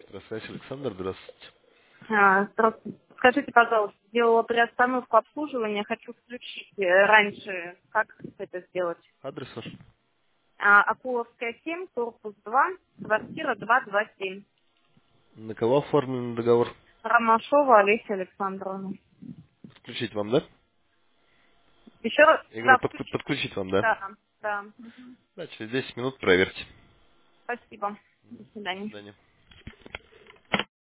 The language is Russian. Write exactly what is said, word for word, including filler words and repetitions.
Здравствуйте, Александр, здравствуйте. А, Здравствуйте. Скажите, пожалуйста, сделала приостановку обслуживания, хочу включить э, раньше. Как это сделать? Адрес ваш? А, Акуловская, семь, корпус два, квартира двести двадцать семь. На кого оформлен договор? Ромашова Олеся Александровна. Подключить вам, да? Еще раз, Я да, говорю, подк- включить. подключить вам, да? Да, да. Мгм. Да, через десять минут проверьте. Спасибо. До До свидания. свидания.